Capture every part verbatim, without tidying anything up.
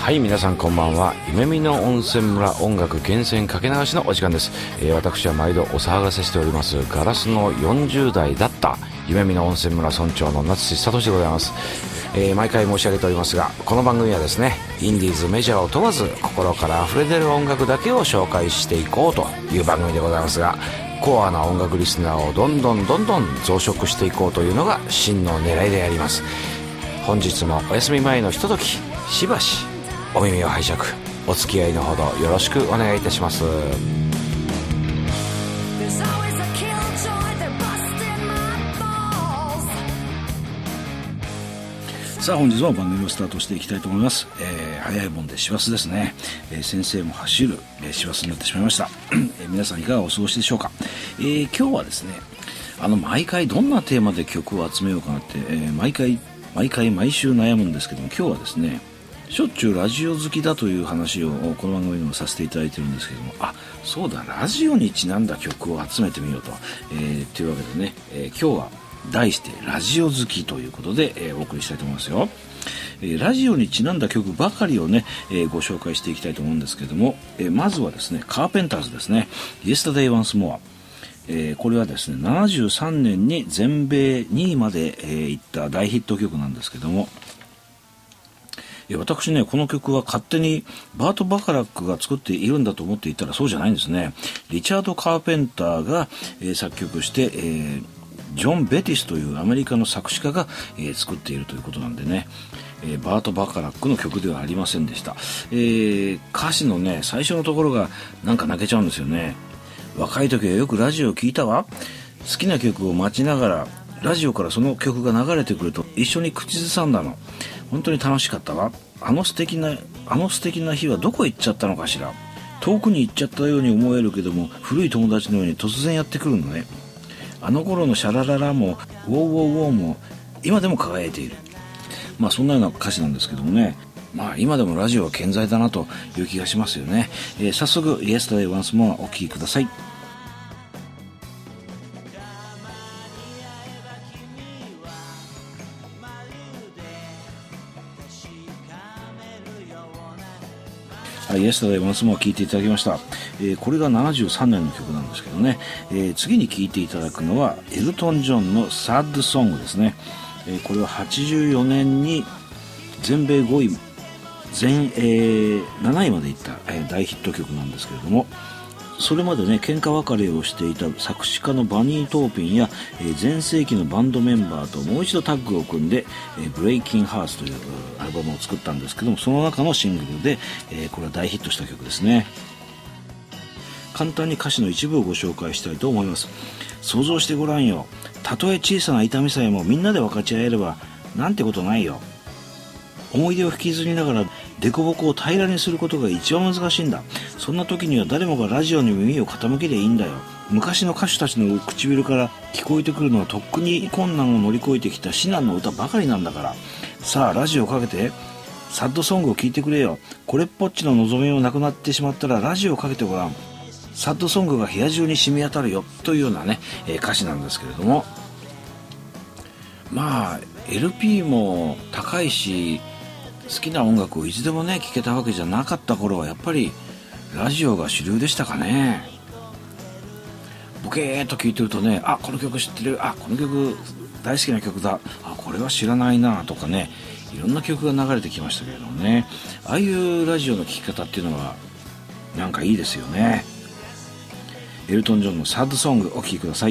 はい、皆さんこんばんは。夢見の温泉村音楽厳選かけ流しのお時間です。えー、私は毎度お騒がせしておりますガラスのよんじゅう代だった夢見の温泉村村長の夏志聡でございます。えー、毎回申し上げておりますが、この番組はですね、インディーズメジャーを問わず心から溢れ出る音楽だけを紹介していこうという番組でございますが、コアな音楽リスナーをどんどんどんどん増殖していこうというのが真の狙いであります。本日もお休み前のひととき、しばしお耳を拝借、お付き合いのほどよろしくお願いいたします。 さあ本日も番組をスタートしていきたいと思います。えー、早いもんで師走ですね。えー、先生も走る、えー、師走になってしまいました。えー、皆さんいかがお過ごしでしょうか。えー、今日はですね、あの毎回どんなテーマで曲を集めようかなって、えー、毎回毎回毎週悩むんですけども、今日はですね、しょっちゅうラジオ好きだという話をこの番組でもさせていただいてるんですけども、あ、そうだ、ラジオにちなんだ曲を集めてみようと、えー、というわけでね、えー、今日は題してラジオ好きということで、えー、お送りしたいと思いますよ。えー、ラジオにちなんだ曲ばかりをね、えー、ご紹介していきたいと思うんですけども、えー、まずはですね、カーペンターズですね、Yesterday Once More。えー、これはですね、ななじゅうさんねんに全米にいまで、えー、行った大ヒット曲なんですけども、私ね、この曲は勝手にバート・バカラックが作っているんだと思っていたらそうじゃないんですね。リチャード・カーペンターが、えー、作曲して、えー、ジョン・ベティスというアメリカの作詞家が、えー、作っているということなんでね、えー、バート・バカラックの曲ではありませんでした。えー、歌詞のね、最初のところがなんか泣けちゃうんですよね。若い時はよくラジオを聴いたわ。好きな曲を待ちながらラジオからその曲が流れてくると一緒に口ずさんだの。本当に楽しかったわ。あの素敵なあの素敵な日はどこへ行っちゃったのかしら。遠くに行っちゃったように思えるけども、古い友達のように突然やってくるのね。あの頃のシャラララもウォーウォーウォーも今でも輝いている。まあそんなような歌詞なんですけどもね、まあ今でもラジオは健在だなという気がしますよね。えー、早速 Yesterday Once More お聴きください。はい、Yesterday Once More 聴いていただきました。えー、これがななじゅうさんねんの曲なんですけどね、えー、次に聴いていただくのはエルトン・ジョンの Sad Song ですね。えー、これははちじゅうよねんに全米ごい、全、えー、なないまでいった、えー、大ヒット曲なんですけれども、それまでね、喧嘩別れをしていた作詞家のバニー・トーピンや、えー、前世紀のバンドメンバーともう一度タッグを組んで、えー、ブレイキン・ハーツというアルバムを作ったんですけども、その中のシングルで、えー、これは大ヒットした曲ですね。簡単に歌詞の一部をご紹介したいと思います。想像してごらんよ。たとえ小さな痛みさえもみんなで分かち合えればなんてことないよ。思い出を引きずりながら凸凹を平らにすることが一番難しいんだ。そんな時には誰もがラジオに耳を傾けりゃいいんだよ。昔の歌手たちの唇から聞こえてくるのはとっくに困難を乗り越えてきた至難の歌ばかりなんだから。さあラジオをかけてサッドソングを聴いてくれよ。これっぽっちの望みもなくなってしまったらラジオをかけてごらん。サッドソングが部屋中に染み当たるよというようなね、えー、歌詞なんですけれども、まあ エルピー も高いし好きな音楽をいつでもね聴けたわけじゃなかった頃はやっぱりラジオが主流でしたかね。ボケーっと聴いてるとね、あ、この曲知ってる、あ、この曲大好きな曲だ、あ、これは知らないなとかね、いろんな曲が流れてきましたけれどもね、ああいうラジオの聴き方っていうのはなんかいいですよね。エルトン・ジョンのサッドソングお聴きください。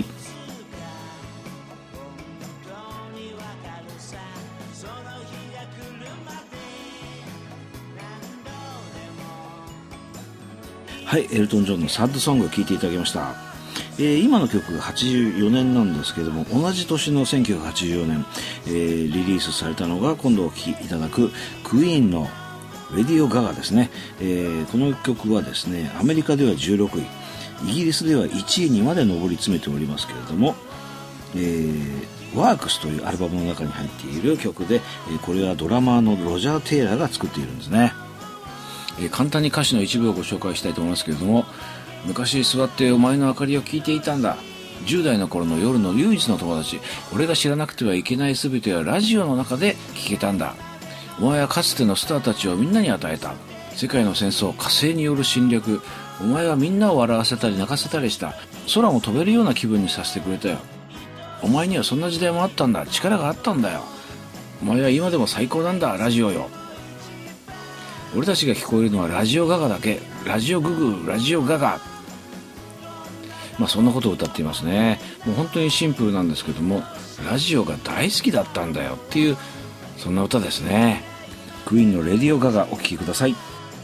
はい、エルトン・ジョンのサッドソングを聴いていただきました。えー、今の曲がはちじゅうよねんなんですけれども、同じ年のせんきゅうひゃくはちじゅうよねん、えー、リリースされたのが今度お聴きいただくクイーンのレディオ・ガガですね。えー、この曲はですね、アメリカではじゅうろくい、イギリスではいちいにまで上り詰めておりますけれども、えー、ワークスというアルバムの中に入っている曲で、えー、これはドラマーのロジャー・テイラーが作っているんですね。えー、簡単に歌詞の一部をご紹介したいと思いますけれども、昔座ってお前の明かりを聞いていたんだ。じゅう代の頃の夜の唯一の友達。俺が知らなくてはいけない全てはラジオの中で聞けたんだ。 お前はかつてのスターたちをみんなに与えた。世界の戦争、火星による侵略、お前はみんなを笑わせたり泣かせたりした。空も飛べるような気分にさせてくれたよ。お前にはそんな時代もあったんだ。力があったんだよ。お前は今でも最高なんだ、ラジオよ。俺たちが聞こえるのはラジオガガだけ。ラジオググ、ラジオガガ。まあそんなことを歌っていますね。もう本当にシンプルなんですけども、ラジオが大好きだったんだよっていう、そんな歌ですね。クイーンのレディオガガお聴きください。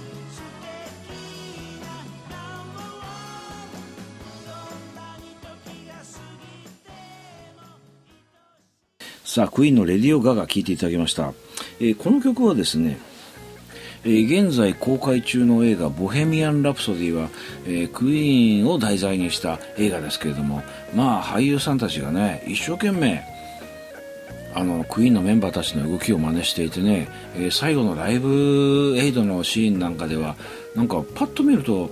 さあ、クイーンのレディオガガ聴いていただきました。えー、この曲はですね、えー、現在公開中の映画ボヘミアン・ラプソディは、えー、クイーンを題材にした映画ですけれども、まあ俳優さんたちがね一生懸命あのクイーンのメンバーたちの動きを真似していてね、えー、最後のライブエイドのシーンなんかではなんかパッと見ると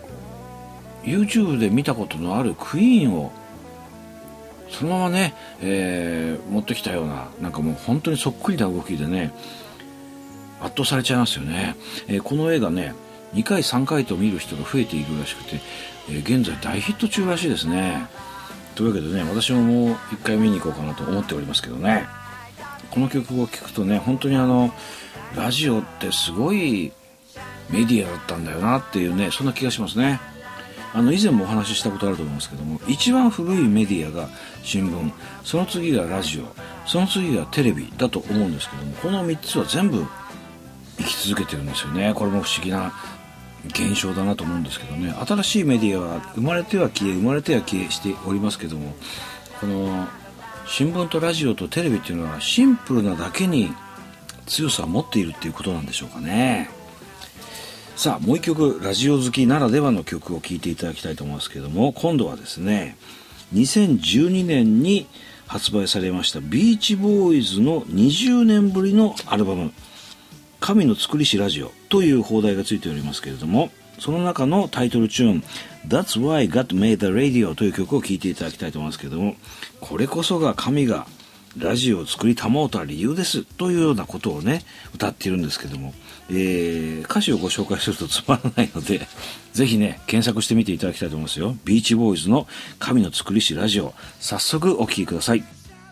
YouTube で見たことのあるクイーンをそのままね、えー、持ってきたような、なんかもう本当にそっくりな動きでね圧倒されちゃいますよね。えー、この映画ねにかいさんかいと見る人が増えているらしくて、えー、現在大ヒット中らしいですね。というわけでね、私ももういっかい見に行こうかなと思っておりますけどね。この曲を聴くとね、本当にあのラジオってすごいメディアだったんだよなっていうね、そんな気がしますね。あの以前もお話ししたことあると思いますけども、一番古いメディアが新聞、その次がラジオ、その次がテレビだと思うんですけども、このみっつは全部生き続けてるんですよね。これも不思議な現象だなと思うんですけどね。新しいメディアは生まれては消え生まれては消えしておりますけども、この新聞とラジオとテレビっていうのはシンプルなだけに強さを持っているっていうことなんでしょうかね。さあもう一曲ラジオ好きならではの曲を聴いていただきたいと思いますけども、今度はですねにせんじゅうにねんに発売されましたビーチボーイズのにじゅうねんぶりのアルバム神の作りしラジオという放題がついておりますけれども、その中のタイトルチューン That's Why God Made the Radio という曲を聴いていただきたいと思いますけれども、これこそが神がラジオを作りたもうた理由ですというようなことをね歌っているんですけども、えー、歌詞をご紹介するとつまらないのでぜひね検索してみていただきたいと思いますよ。ビーチボーイズの神の作りしラジオ、早速お聴きください。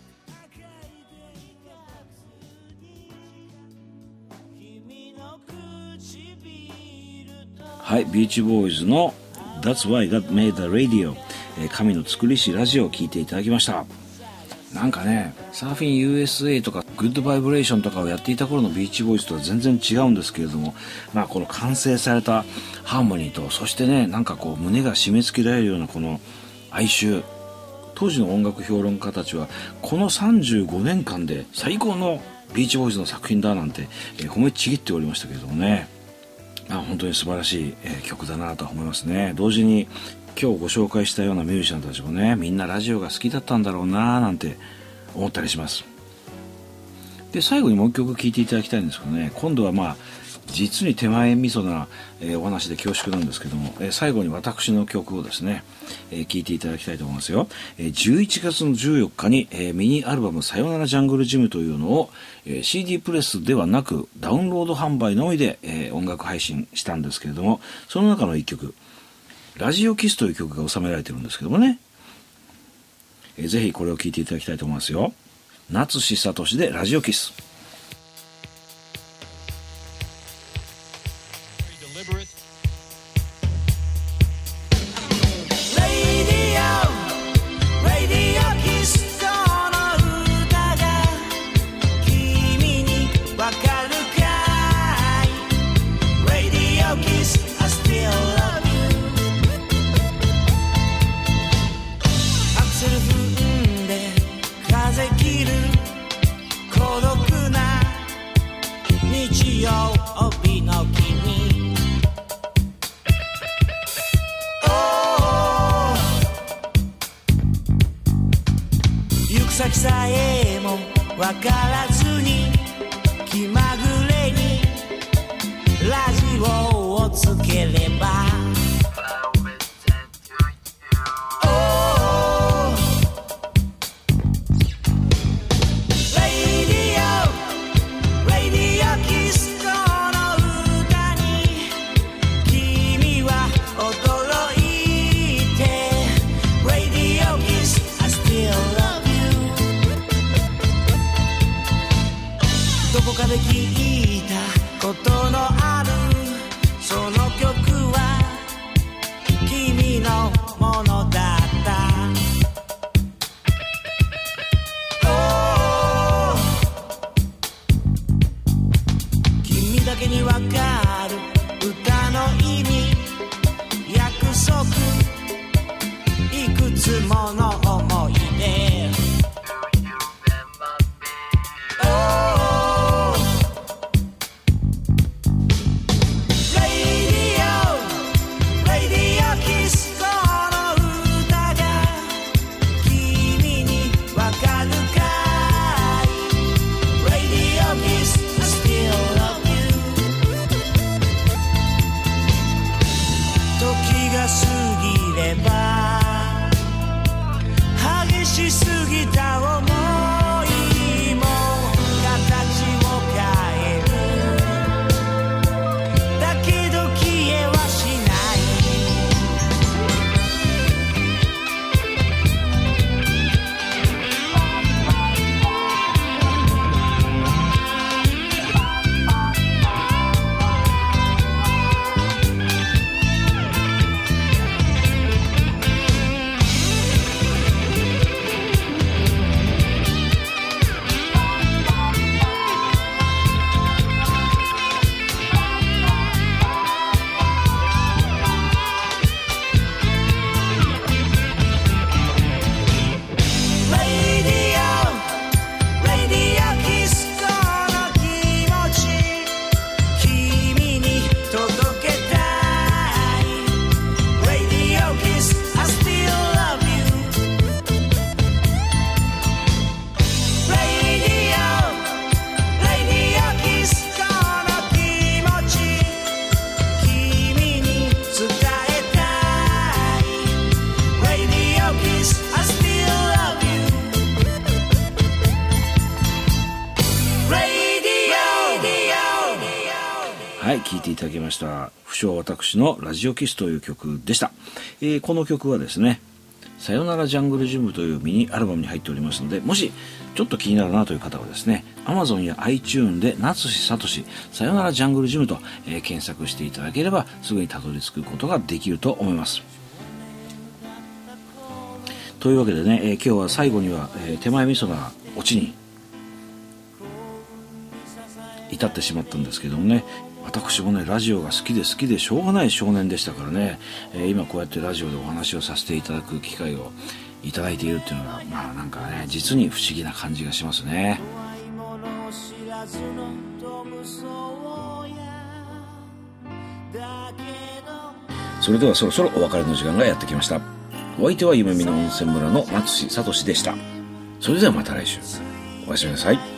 はい、ビーチボーイズの That's Why God Made the Radio、えー、神の作りしラジオを聴いていただきました。なんかねサーフィン ユーエスエー とかグッドバイブレーションとかをやっていた頃のビーチボーイズとは全然違うんですけれども、まあこの完成されたハーモニーと、そしてねなんかこう胸が締め付けられるようなこの哀愁、当時の音楽評論家たちはこのさんじゅうごねんかんで最高のビーチボーイズの作品だなんて、えー、褒めちぎっておりましたけれどもね、まあ、本当に素晴らしい、えー、曲だなと思いますね。同時に今日ご紹介したようなミュージシャンたちもねみんなラジオが好きだったんだろうななんて思ったりします。で最後にもう一曲聴いていただきたいんですけどね、今度はまあ実に手前味噌な、えー、お話で恐縮なんですけども、えー、最後に私の曲をですね、えー、聴いていただきたいと思いますよ。えー、じゅういちがつのじゅうよっかに、えー、ミニアルバムさよならジャングルジムというのを、えー、シーディー プレスではなくダウンロード販売のみで、えー、音楽配信したんですけれども、その中の一曲ラジオキスという曲が収められてるんですけどもね、えー、ぜひこれを聴いていただきたいと思いますよ。夏志聡でラジオキス。 先さえもわからずに気まぐれにラジオをつければラディオラディオていただきました不詳私のラジオキスという曲でした。えー、この曲はですね、さよならジャングルジムというミニアルバムに入っておりますので、もしちょっと気になるなという方はですね、 Amazon や iTunes で夏志聡さよならジャングルジムと、えー、検索していただければすぐにたどり着くことができると思います。というわけでね、えー、今日は最後には、えー、手前味噌がオチに至ってしまったんですけどもね、私もねラジオが好きで好きでしょうがない少年でしたからね、えー、今こうやってラジオでお話をさせていただく機会をいただいているっていうのが、まあなんかね実に不思議な感じがしますね。それではそろそろお別れの時間がやってきました。お相手は夢見の温泉村の松志聡でした。それではまた来週、おやすみなさい。